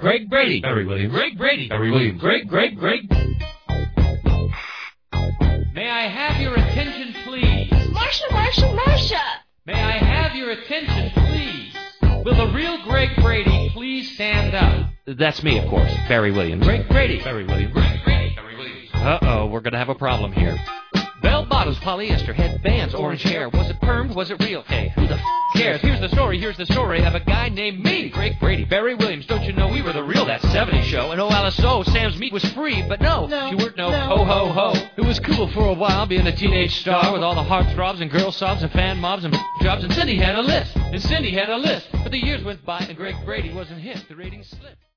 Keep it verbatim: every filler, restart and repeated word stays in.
Greg Brady, Barry Williams, Greg Brady, Barry Williams, Greg, Greg, Greg. May I have your attention, please? Marsha, Marsha, Marsha! May I have your attention, please? Will the real Greg Brady please stand up? That's me, of course, Barry Williams. Greg Brady. Barry Williams. Greg Brady. Barry Williams. Uh-oh, we're going to have a problem here. Bell bottoms, polyester, headbands, orange hair. Was it permed? Was it real? Hey, who the f*** cares? Here's the story, here's the story of a guy named me, Greg Brady, Barry Williams. Don't you know we were the real That seventies Show? And oh, Alice, oh, Sam's meat was free, but no, No, she weren't no, no. ho, ho, ho. It was cool for a while being a teenage star with all the heartthrobs and girl sobs and fan mobs and jobs. And Cindy had a list, and Cindy had a list. But the years went by and Greg Brady wasn't hit. The ratings slipped.